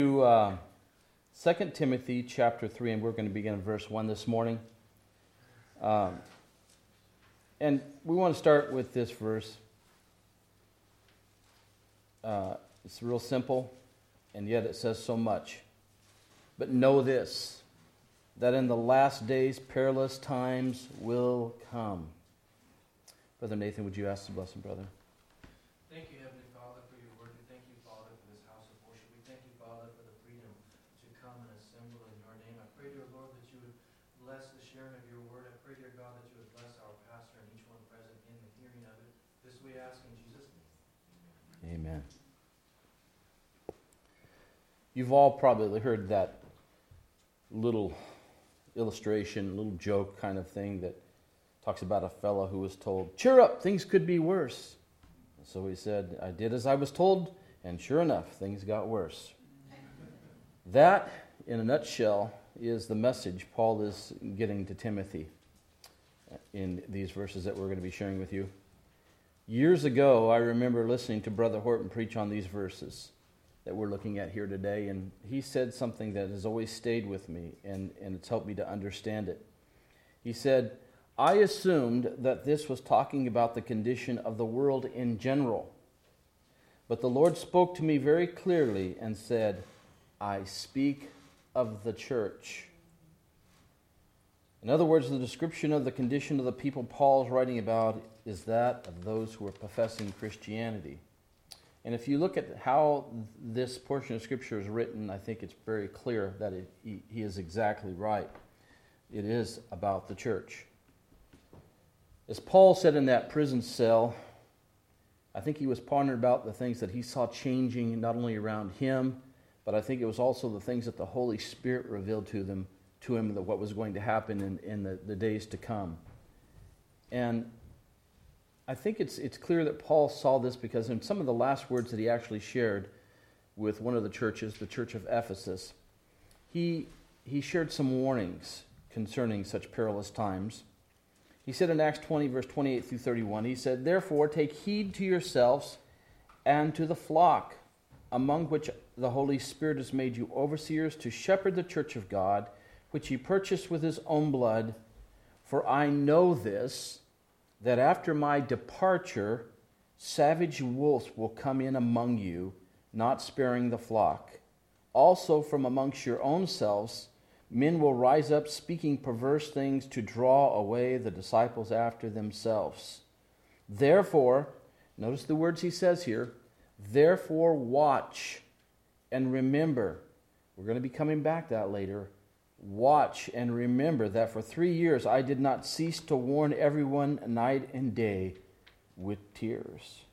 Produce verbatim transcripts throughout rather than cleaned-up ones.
To uh, Second Timothy chapter three, and we're going to begin in verse one this morning. Um, and we want to start with this verse. Uh, it's real simple, and yet it says so much. But know this, that in the last days perilous times will come. Brother Nathan, would you ask the blessing, brother? Thank you, Heavenly Father, for your word. We thank you, Father, for this house of worship. We thank you, Father, for the freedom to come and assemble in your name. I pray, dear Lord, that you would bless the sharing of your word. I pray, dear God, that you would bless our pastor and each one present in the hearing of it. This we ask in Jesus' name. Amen. You've all probably heard that little illustration, little joke kind of thing that talks about a fellow who was told, "Cheer up, things could be worse." So he said, "I did as I was told, and sure enough, things got worse." That, in a nutshell, is the message Paul is getting to Timothy in these verses that we're going to be sharing with you. Years ago, I remember listening to Brother Horton preach on these verses that we're looking at here today, and he said something that has always stayed with me, and, and it's helped me to understand it. He said, "I assumed that this was talking about the condition of the world in general. But the Lord spoke to me very clearly and said, 'I speak of the church.'" In other words, the description of the condition of the people Paul is writing about is that of those who are professing Christianity. And if you look at how this portion of Scripture is written, I think it's very clear that it, he, he is exactly right. It is about the church. As Paul said in that prison cell, I think he was pondering about the things that he saw changing not only around him, but I think it was also the things that the Holy Spirit revealed to them, to him, that what was going to happen in, in the, the days to come. And I think it's it's clear that Paul saw this because in some of the last words that he actually shared with one of the churches, the church of Ephesus, he he shared some warnings concerning such perilous times. He said in Acts twenty, verse twenty-eight through thirty-one, he said, "Therefore take heed to yourselves and to the flock, among which the Holy Spirit has made you overseers to shepherd the church of God, which he purchased with his own blood. For I know this, that after my departure, savage wolves will come in among you, not sparing the flock. Also from amongst your own selves, men will rise up speaking perverse things to draw away the disciples after themselves. Therefore," notice the words he says here, "therefore watch and remember." We're going to be coming back to that later. "Watch and remember that for three years I did not cease to warn everyone night and day with tears."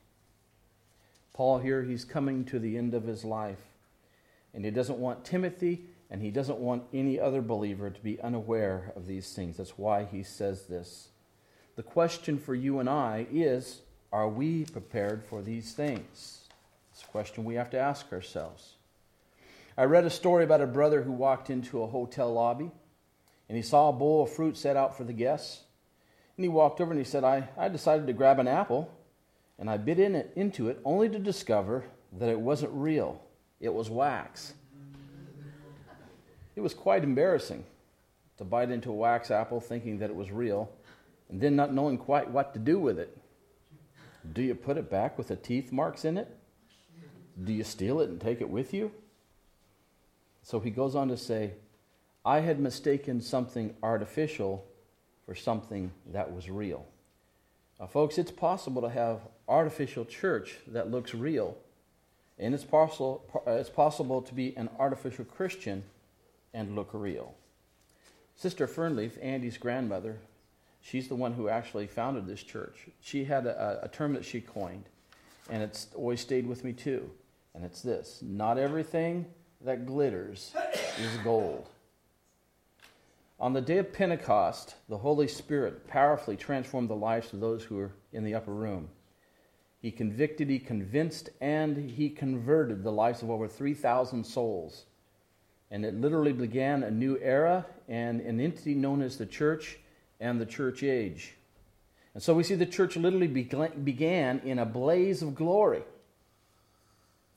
Paul here, he's coming to the end of his life. And he doesn't want Timothy and he doesn't want any other believer to be unaware of these things. That's why he says this. The question for you and I is, are we prepared for these things? It's a question we have to ask ourselves. I read a story about a brother who walked into a hotel lobby and he saw a bowl of fruit set out for the guests. And he walked over and he said, I, I decided to grab an apple and I bit in it, into it only to discover that it wasn't real. It was wax. It was quite embarrassing to bite into a wax apple thinking that it was real and then not knowing quite what to do with it. Do you put it back with the teeth marks in it? Do you steal it and take it with you? So he goes on to say, I had mistaken something artificial for something that was real. Now, folks, it's possible to have artificial church that looks real, and it's possible, it's possible to be an artificial Christian and look real. Sister Fernleaf, Andy's grandmother, she's the one who actually founded this church. She had a, a term that she coined, and it's always stayed with me too, and it's this: not everything that glitters is gold. On the day of Pentecost, the Holy Spirit powerfully transformed the lives of those who were in the upper room. He convicted, he convinced, and he converted the lives of over three thousand souls. And it literally began a new era and an entity known as the church and the church age. And so we see the church literally began in a blaze of glory.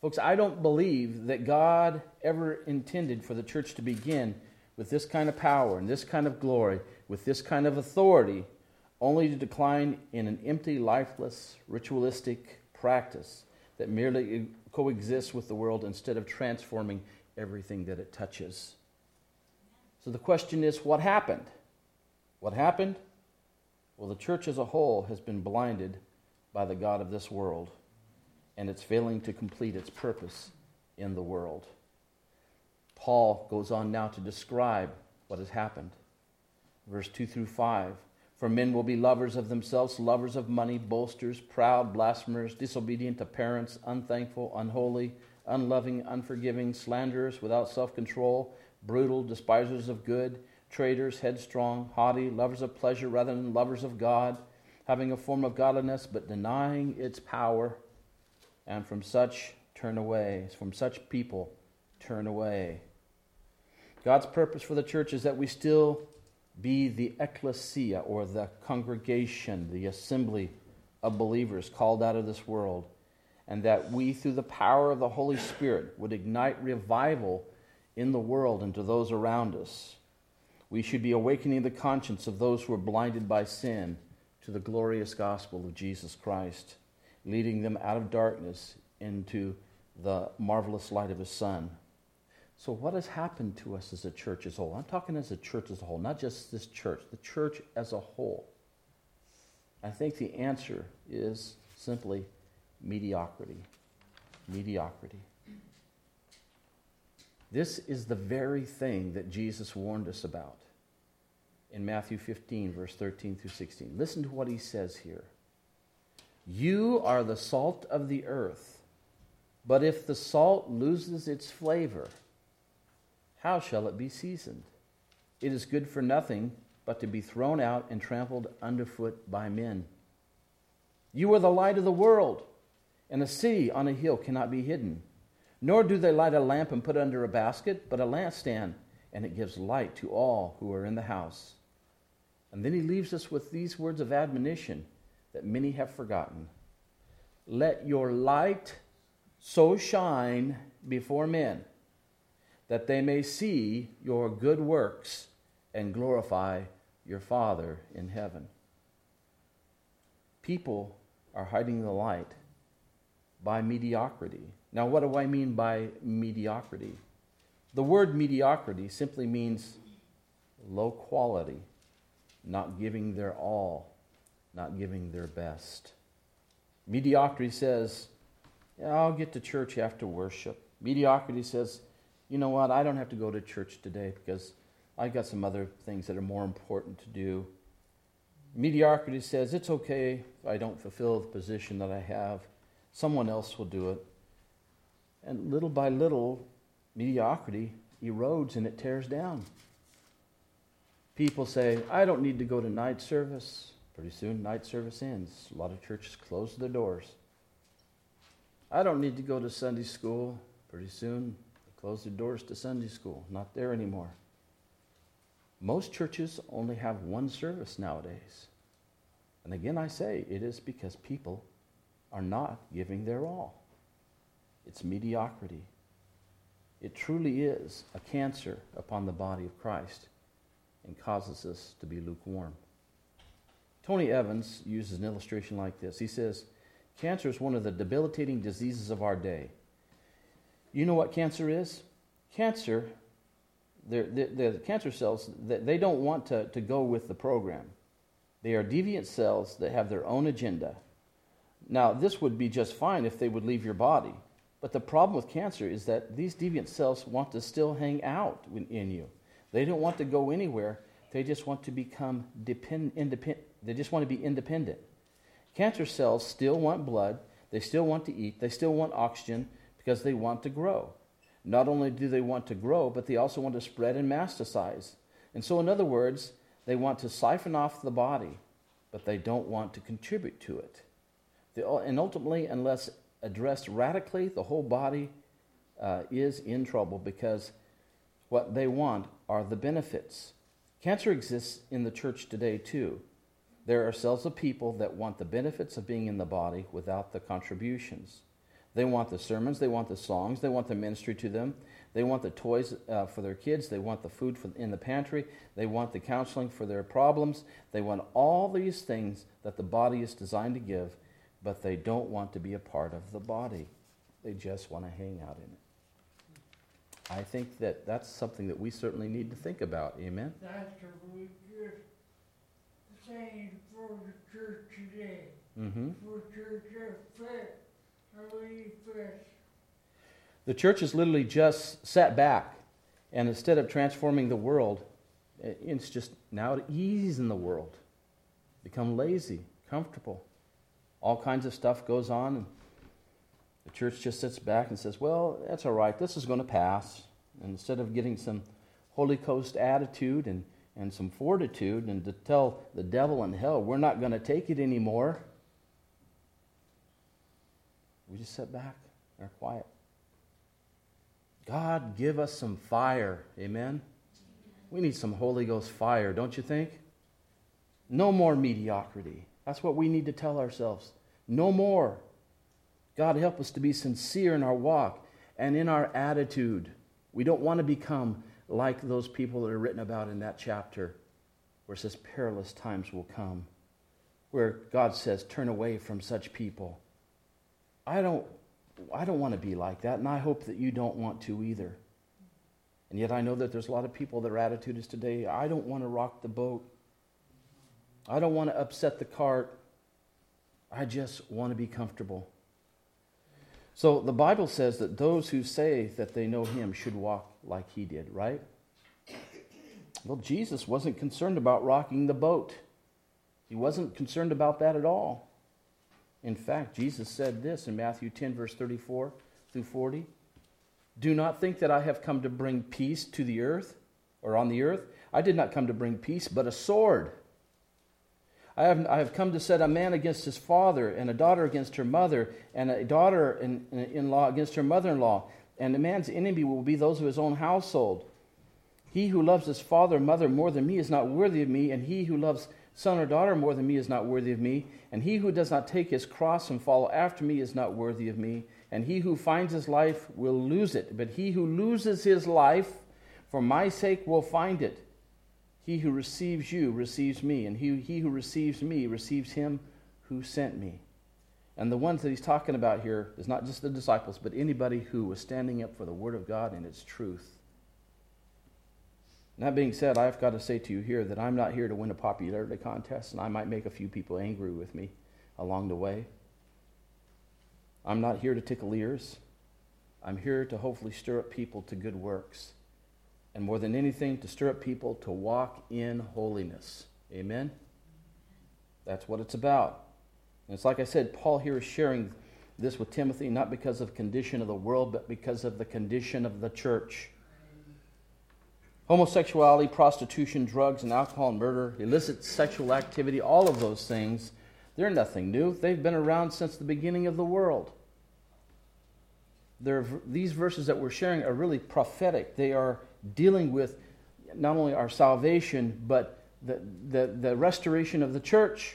Folks, I don't believe that God ever intended for the church to begin with this kind of power and this kind of glory, with this kind of authority, only to decline in an empty, lifeless, ritualistic practice that merely coexists with the world instead of transforming everything that it touches. So the question is, what happened? What happened? Well, the church as a whole has been blinded by the god of this world, and it's failing to complete its purpose in the world. Paul goes on now to describe what has happened. Verse two through five. For men will be lovers of themselves, lovers of money, boasters, proud, blasphemers, disobedient to parents, unthankful, unholy, unloving, unforgiving, slanderers, without self-control, brutal, despisers of good, traitors, headstrong, haughty, lovers of pleasure rather than lovers of God, having a form of godliness but denying its power. And from such turn away. From such people turn away. God's purpose for the church is that we still be the ecclesia, or the congregation, the assembly of believers called out of this world, and that we, through the power of the Holy Spirit, would ignite revival in the world and to those around us. We should be awakening the conscience of those who are blinded by sin to the glorious gospel of Jesus Christ, leading them out of darkness into the marvelous light of His Son. So what has happened to us as a church as a whole? I'm talking as a church as a whole, not just this church, the church as a whole. I think the answer is simply mediocrity. Mediocrity. This is the very thing that Jesus warned us about in Matthew fifteen, verse thirteen through sixteen. Listen to what He says here. You are the salt of the earth, but if the salt loses its flavor, how shall it be seasoned? It is good for nothing but to be thrown out and trampled underfoot by men. You are the light of the world, and a city on a hill cannot be hidden. Nor do they light a lamp and put it under a basket, but a lampstand, and it gives light to all who are in the house. And then He leaves us with these words of admonition that many have forgotten. Let your light so shine before men that they may see your good works and glorify your Father in heaven. People are hiding the light by mediocrity. Now, what do I mean by mediocrity? The word mediocrity simply means low quality, not giving their all, not giving their best. Mediocrity says, yeah, I'll get to church after worship. Mediocrity says, you know what, I don't have to go to church today because I got some other things that are more important to do. Mediocrity says, it's okay if I don't fulfill the position that I have. Someone else will do it. And little by little, mediocrity erodes and it tears down. People say, I don't need to go to night service. Pretty soon, night service ends. A lot of churches close their doors. I don't need to go to Sunday school. Pretty soon, they close their doors to Sunday school. Not there anymore. Most churches only have one service nowadays. And again, I say, it is because people are not giving their all. It's mediocrity. It truly is a cancer upon the body of Christ and causes us to be lukewarm. Tony Evans uses an illustration like this. He says, cancer is one of the debilitating diseases of our day. You know what cancer is? Cancer, the, the cancer cells, they don't want to, to go with the program. They are deviant cells that have their own agenda. Now, this would be just fine if they would leave your body. But the problem with cancer is that these deviant cells want to still hang out in you. They don't want to go anywhere. They just want to become depend, independent. They just want to be independent. Cancer cells still want blood. They still want to eat. They still want oxygen because they want to grow. Not only do they want to grow, but they also want to spread and masticize. And so, in other words, they want to siphon off the body, but they don't want to contribute to it. They, and ultimately, unless addressed radically, the whole body uh, is in trouble because what they want are the benefits. Cancer exists in the church today too. There are cells of people that want the benefits of being in the body without the contributions. They want the sermons. They want the songs. They want the ministry to them. They want the toys uh, for their kids. They want the food for, in the pantry. They want the counseling for their problems. They want all these things that the body is designed to give, but they don't want to be a part of the body. They just want to hang out in it. I think that that's something that we certainly need to think about. Amen? That's a really good saying for the church today. Mm-hmm. For church are fit, are really fit. The church has literally just sat back, and instead of transforming the world, it's just now at ease in the world. Become lazy, comfortable. All kinds of stuff goes on, and the church just sits back and says, well, that's all right, this is going to pass. And instead of getting some Holy Ghost attitude and, and some fortitude and to tell the devil and hell, we're not going to take it anymore, we just sit back and are quiet. God, give us some fire. Amen? We need some Holy Ghost fire, don't you think? No more mediocrity. That's what we need to tell ourselves. No more. God, help us to be sincere in our walk and in our attitude. We don't want to become like those people that are written about in that chapter where it says perilous times will come, where God says, turn away from such people. I don't, I don't want to be like that, and I hope that you don't want to either. And yet I know that there's a lot of people, their attitude is today, I don't want to rock the boat. I don't want to upset the cart. I just want to be comfortable. So the Bible says that those who say that they know him should walk like he did, right? Well, Jesus wasn't concerned about rocking the boat. He wasn't concerned about that at all. In fact, Jesus said this in Matthew ten, verse thirty-four through forty. Do not think that I have come to bring peace to the earth, or on the earth. I did not come to bring peace, but a sword. I have, I have come to set a man against his father, and a daughter against her mother, and a daughter-in-law against her mother-in-law. And a man's enemy will be those of his own household. He who loves his father or mother more than me is not worthy of me, and he who loves son or daughter more than me is not worthy of me. And he who does not take his cross and follow after me is not worthy of me. And he who finds his life will lose it, but he who loses his life for my sake will find it. He who receives you receives me, and he, he who receives me receives him who sent me. And the ones that he's talking about here is not just the disciples, but anybody who was standing up for the Word of God and its truth. And that being said, I've got to say to you here that I'm not here to win a popularity contest, and I might make a few people angry with me along the way. I'm not here to tickle ears. I'm here to hopefully stir up people to good works. And more than anything, to stir up people to walk in holiness. Amen? That's what it's about. And it's like I said, Paul here is sharing this with Timothy, not because of the condition of the world, but because of the condition of the church. Homosexuality, prostitution, drugs, and alcohol and murder, illicit sexual activity, all of those things, they're nothing new. They've been around since the beginning of the world. They're, these verses that we're sharing are really prophetic. They are dealing with not only our salvation, but the, the, the restoration of the church.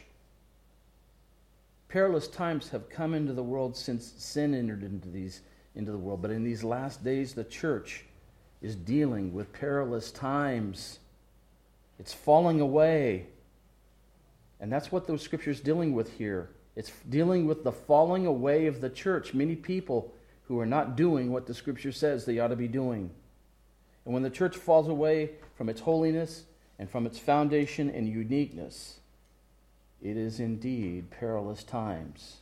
Perilous times have come into the world since sin entered into these into the world. But in these last days, the church is dealing with perilous times. It's falling away. And that's what those scriptures are dealing with here. It's dealing with the falling away of the church. Many people who are not doing what the scripture says they ought to be doing. And when the church falls away from its holiness and from its foundation and uniqueness, it is indeed perilous times.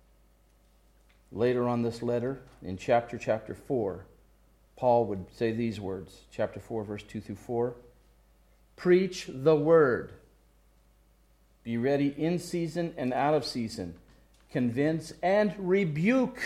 Later on this letter, in chapter chapter four, Paul would say these words, chapter four, verse two through four. Preach the word. Be ready in season and out of season. Convince and rebuke.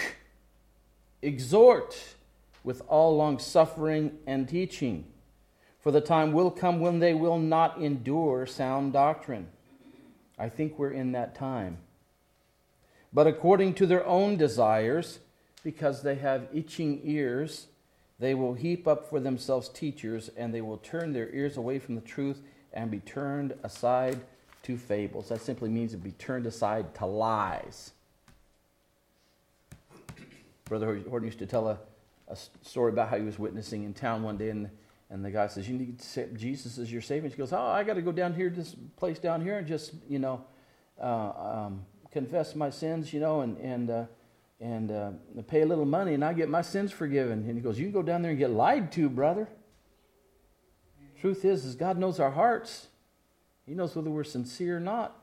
Exhort with all long-suffering and teaching. For the time will come when they will not endure sound doctrine. I think we're in that time. But according to their own desires, because they have itching ears, they will heap up for themselves teachers, and they will turn their ears away from the truth and be turned aside to fables. That simply means to be turned aside to lies. Brother Horton used to tell a, a story about how he was witnessing in town one day, and and the guy says, "You need to accept Jesus as your Savior." He goes, "Oh, I got to go down here to this place down here and just, you know, uh, um, confess my sins, you know, and and uh, and uh, pay a little money, and I get my sins forgiven." And he goes, "You can go down there and get lied to, brother." Truth is, is God knows our hearts. He knows whether we're sincere or not.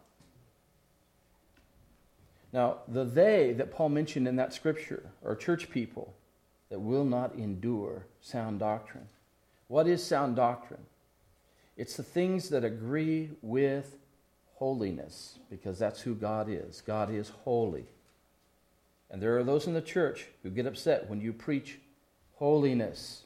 Now, the they that Paul mentioned in that scripture are church people that will not endure sound doctrine. What is sound doctrine? It's the things that agree with holiness, because that's who God is. God is holy. And there are those in the church who get upset when you preach holiness.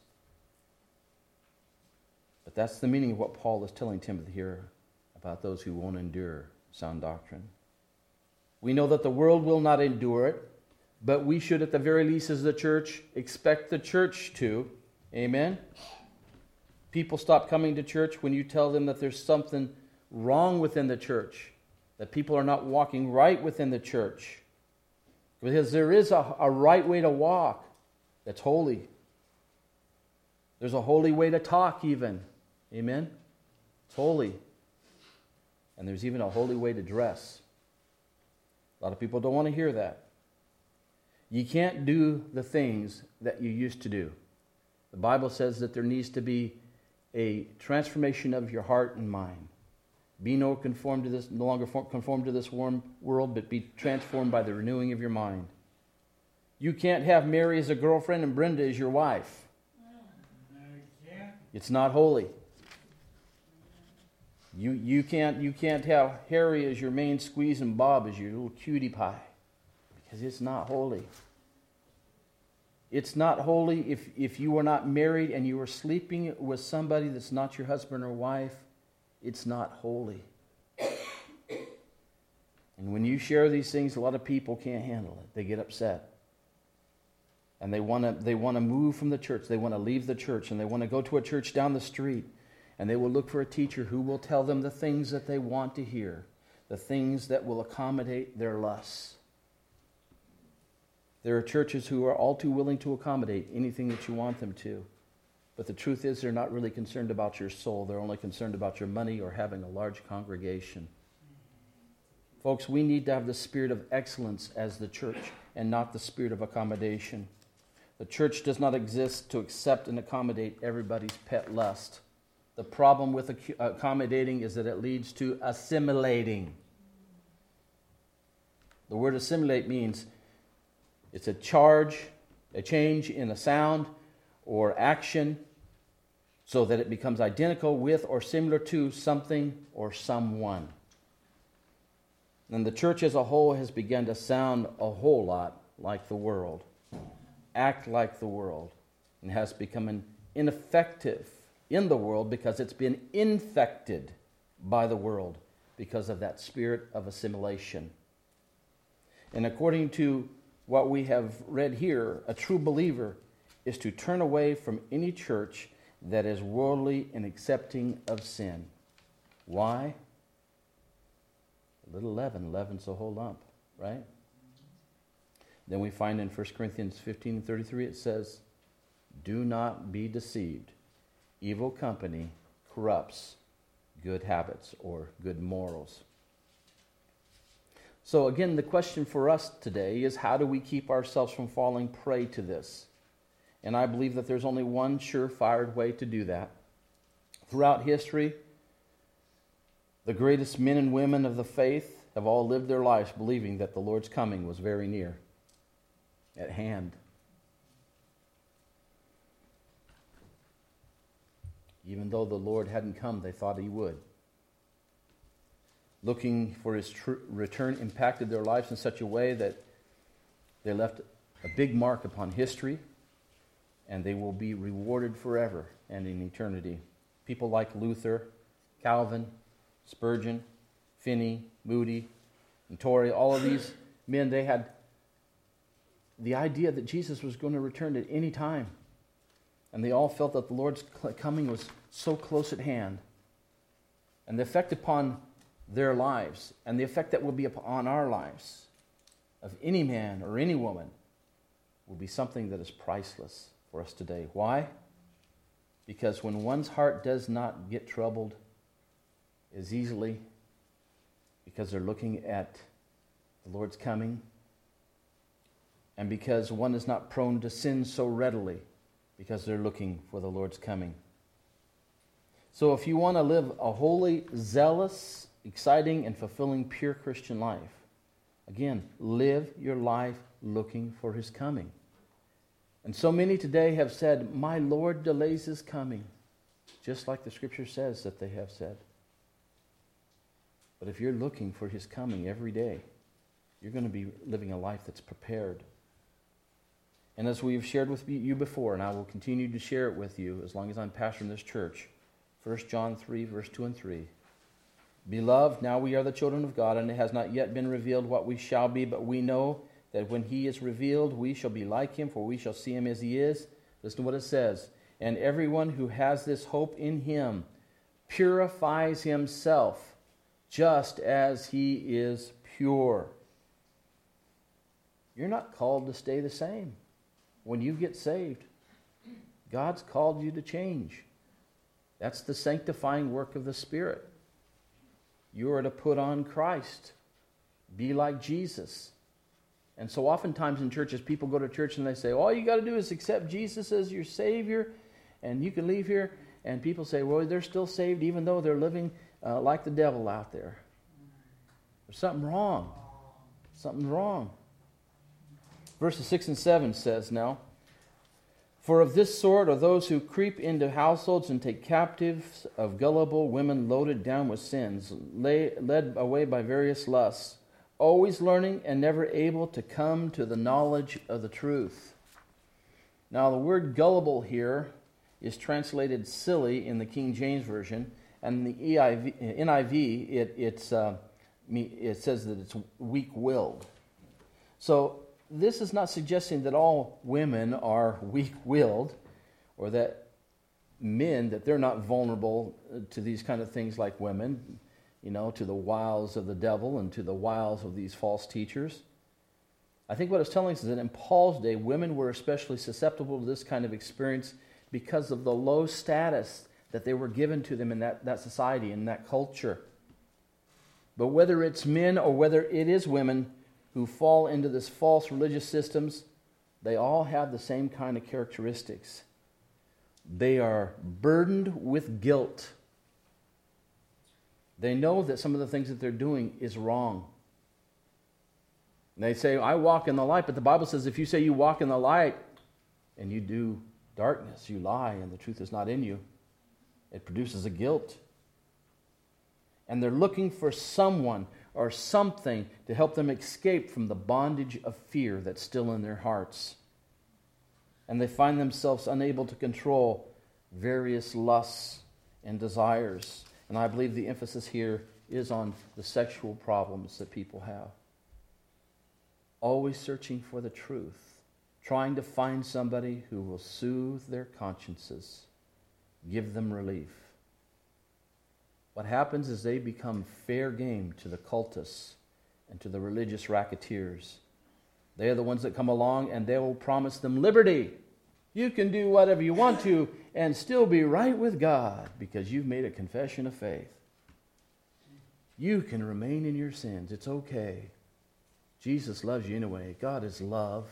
But that's the meaning of what Paul is telling Timothy here about those who won't endure sound doctrine. We know that the world will not endure it, but we should, at the very least, as the church, expect the church to. Amen? People stop coming to church when you tell them that there's something wrong within the church, that people are not walking right within the church. Because there is a, a right way to walk that's holy. There's a holy way to talk even. Amen? It's holy. And there's even a holy way to dress. A lot of people don't want to hear that. You can't do the things that you used to do. The Bible says that there needs to be a transformation of your heart and mind. Be no conformed to this, no longer conformed to this warm world, but be transformed by the renewing of your mind. You can't have Mary as a girlfriend and Brenda as your wife. It's not holy. You you can't you can't have Harry as your main squeeze and Bob as your little cutie pie, because it's not holy. It's not holy if, if you are not married and you are sleeping with somebody that's not your husband or wife. It's not holy. And when you share these things, a lot of people can't handle it. They get upset. And they want to they want to move from the church. They want to leave the church, and they want to go to a church down the street. And they will look for a teacher who will tell them the things that they want to hear, the things that will accommodate their lusts. There are churches who are all too willing to accommodate anything that you want them to. But the truth is, they're not really concerned about your soul. They're only concerned about your money or having a large congregation. Folks, we need to have the spirit of excellence as the church and not the spirit of accommodation. The church does not exist to accept and accommodate everybody's pet lust. The problem with accommodating is that it leads to assimilating. The word assimilate means it's a charge, a change in a sound or action so that it becomes identical with or similar to something or someone. And the church as a whole has begun to sound a whole lot like the world, act like the world, and has become an ineffective in the world because it's been infected by the world because of that spirit of assimilation. And according to what we have read here, a true believer is to turn away from any church that is worldly and accepting of sin. Why? A little leaven leavens the whole lump, right? Then we find in First Corinthians fifteen and thirty-three, it says, "Do not be deceived. Evil company corrupts good habits," or good morals. So again, the question for us today is, how do we keep ourselves from falling prey to this? And I believe that there's only one surefire way to do that. Throughout history, the greatest men and women of the faith have all lived their lives believing that the Lord's coming was very near, at hand. Even though the Lord hadn't come, they thought he would. Looking for his tr- return impacted their lives in such a way that they left a big mark upon history, and they will be rewarded forever and in eternity. People like Luther, Calvin, Spurgeon, Finney, Moody, and Torrey, all of these men, they had the idea that Jesus was going to return at any time. And they all felt that the Lord's coming was so close at hand. And the effect upon their lives, and the effect that will be upon our lives, of any man or any woman, will be something that is priceless for us today. Why? Because when one's heart does not get troubled as easily, because they're looking at the Lord's coming, and because one is not prone to sin so readily, because they're looking for the Lord's coming. So if you want to live a holy, zealous, exciting, and fulfilling pure Christian life, again, live your life looking for His coming. And so many today have said, my Lord delays His coming, just like the Scripture says that they have said. But if you're looking for His coming every day, you're going to be living a life that's prepared. And as we've shared with you before, and I will continue to share it with you as long as I'm pastor in this church, First John three, verse two and three. Beloved, now we are the children of God, and it has not yet been revealed what we shall be, but we know that when He is revealed, we shall be like Him, for we shall see Him as He is. Listen to what it says. And everyone who has this hope in Him purifies himself, just as He is pure. You're not called to stay the same. When you get saved, God's called you to change. That's the sanctifying work of the Spirit. You are to put on Christ. Be like Jesus. And so oftentimes in churches, people go to church and they say, all you got to do is accept Jesus as your Savior, and you can leave here. And people say, well, they're still saved even though they're living uh, like the devil out there. There's something wrong. Something wrong. Verses six and seven says now, for of this sort are those who creep into households and take captives of gullible women loaded down with sins, lay, led away by various lusts, always learning and never able to come to the knowledge of the truth. Now the word gullible here is translated silly in the King James Version, and in the E I V, N I V it, it's, uh, it says that it's weak-willed. So this is not suggesting that all women are weak-willed, or that men, that they're not vulnerable to these kind of things like women, you know, to the wiles of the devil and to the wiles of these false teachers. I think what it's telling us is that in Paul's day, women were especially susceptible to this kind of experience because of the low status that they were given to them in that, that society, in that culture. But whether it's men or whether it is women who fall into this false religious systems, they all have the same kind of characteristics. They are burdened with guilt. They know that some of the things that they're doing is wrong. And they say, I walk in the light, but the Bible says if you say you walk in the light and you do darkness, you lie, and the truth is not in you, it produces a guilt. And they're looking for someone or something to help them escape from the bondage of fear that's still in their hearts. And they find themselves unable to control various lusts and desires. And I believe the emphasis here is on the sexual problems that people have. Always searching for the truth, trying to find somebody who will soothe their consciences, give them relief. What happens is they become fair game to the cultists and to the religious racketeers. They are the ones that come along and they will promise them liberty. You can do whatever you want to and still be right with God because you've made a confession of faith. You can remain in your sins. It's okay. Jesus loves you anyway. God is love.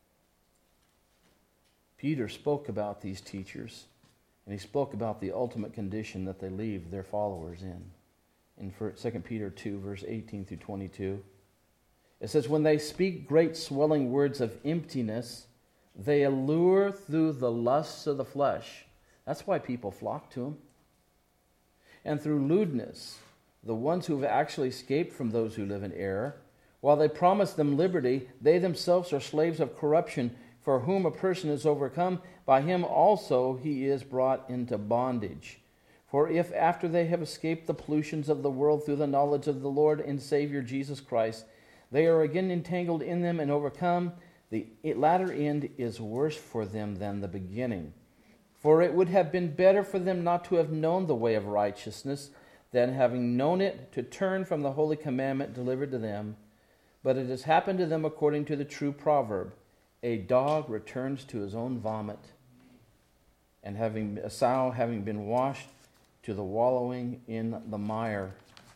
Peter spoke about these teachers. And he spoke about the ultimate condition that they leave their followers in. In Second Peter two, verse eighteen through twenty-two. It says, when they speak great swelling words of emptiness, they allure through the lusts of the flesh. That's why people flock to them. And through lewdness, the ones who have actually escaped from those who live in error, while they promise them liberty, they themselves are slaves of corruption, for whom a person is overcome, by him also he is brought into bondage. For if after they have escaped the pollutions of the world through the knowledge of the Lord and Savior Jesus Christ, they are again entangled in them and overcome, the latter end is worse for them than the beginning. For it would have been better for them not to have known the way of righteousness, than having known it, to turn from the holy commandment delivered to them. But it has happened to them according to the true proverb, a dog returns to his own vomit, and having a sow having been washed to the wallowing in the mire.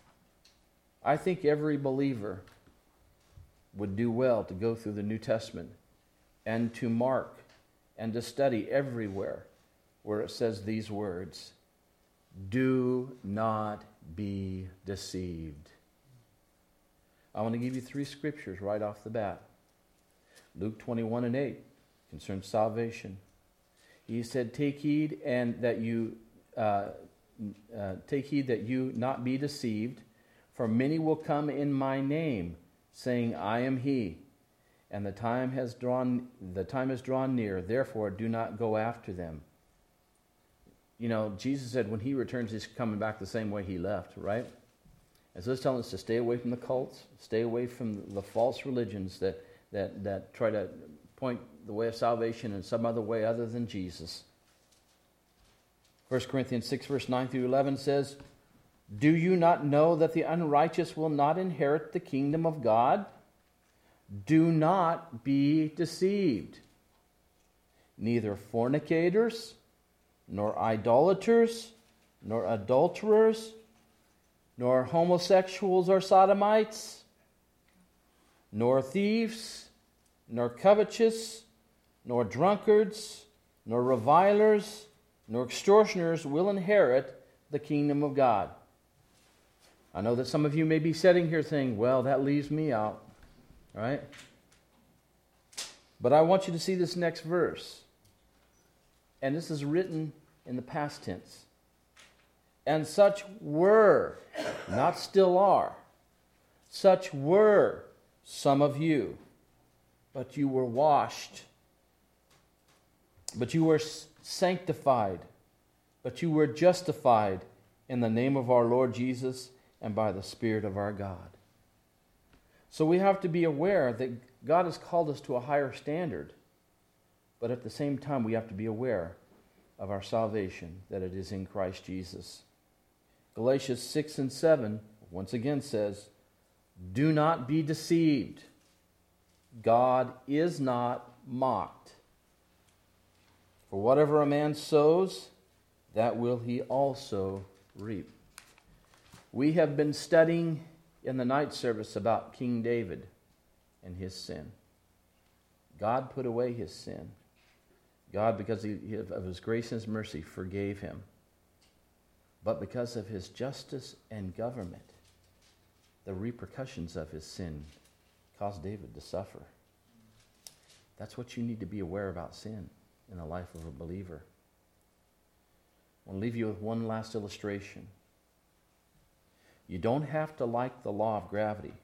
I think every believer would do well to go through the New Testament and to mark and to study everywhere where it says these words, do not be deceived. I want to give you three scriptures right off the bat. Luke twenty-one and eight concerns salvation. He said, take heed and that you uh, uh, take heed that you not be deceived, for many will come in my name, saying, I am he, and the time has drawn the time is drawn near, therefore do not go after them. You know, Jesus said when he returns, he's coming back the same way he left, right? And so it's telling us to stay away from the cults, stay away from the false religions that, that, that try to point the way of salvation in some other way other than Jesus. First Corinthians six, verse nine through eleven says, do you not know that the unrighteous will not inherit the kingdom of God? Do not be deceived. Neither fornicators, nor idolaters, nor adulterers, nor homosexuals or sodomites, nor thieves, nor covetous, nor drunkards, nor revilers, nor extortioners will inherit the kingdom of God. I know that some of you may be sitting here saying, well, that leaves me out, right? But I want you to see this next verse. And this is written in the past tense. And such were, not still are, such were some of you, but you were washed, but you were sanctified, but you were justified in the name of our Lord Jesus and by the Spirit of our God. So we have to be aware that God has called us to a higher standard, but at the same time we have to be aware of our salvation, that it is in Christ Jesus. Galatians six and seven once again says, do not be deceived. God is not mocked. For whatever a man sows, that will he also reap. We have been studying in the night service about King David and his sin. God put away his sin. God, because he, of his grace and his mercy, forgave him. But because of his justice and government, the repercussions of his sin caused David to suffer. That's what you need to be aware about sin in the life of a believer. I want to leave you with one last illustration. You don't have to like the law of gravity,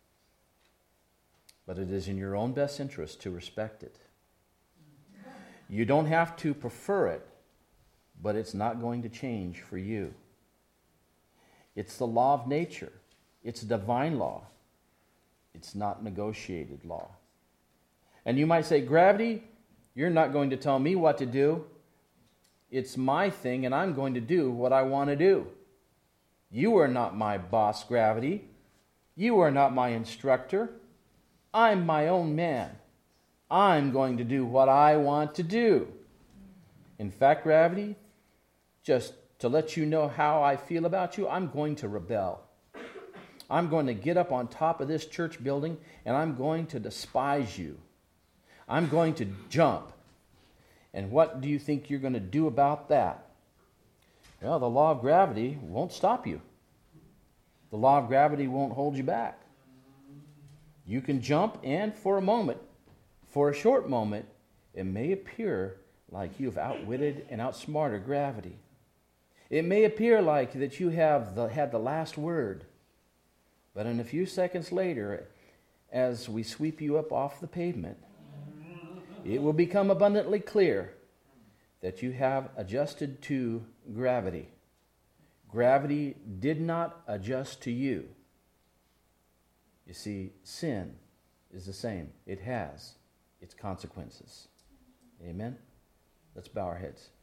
but it is in your own best interest to respect it. You don't have to prefer it, but it's not going to change for you. It's the law of nature. It's divine law. It's not negotiated law. And you might say, gravity, you're not going to tell me what to do. It's my thing, and I'm going to do what I want to do. You are not my boss, gravity. You are not my instructor. I'm my own man. I'm going to do what I want to do. In fact, gravity, just to let you know how I feel about you, I'm going to rebel. I'm going to get up on top of this church building and I'm going to despise you. I'm going to jump. And what do you think you're going to do about that? Well, the law of gravity won't stop you. The law of gravity won't hold you back. You can jump, and for a moment, for a short moment, it may appear like you have outwitted and outsmarted gravity. It may appear like that you have the, had the last word. But in a few seconds later, as we sweep you up off the pavement, it will become abundantly clear that you have adjusted to gravity. Gravity did not adjust to you. You see, sin is the same. It has its consequences. Amen? Let's bow our heads.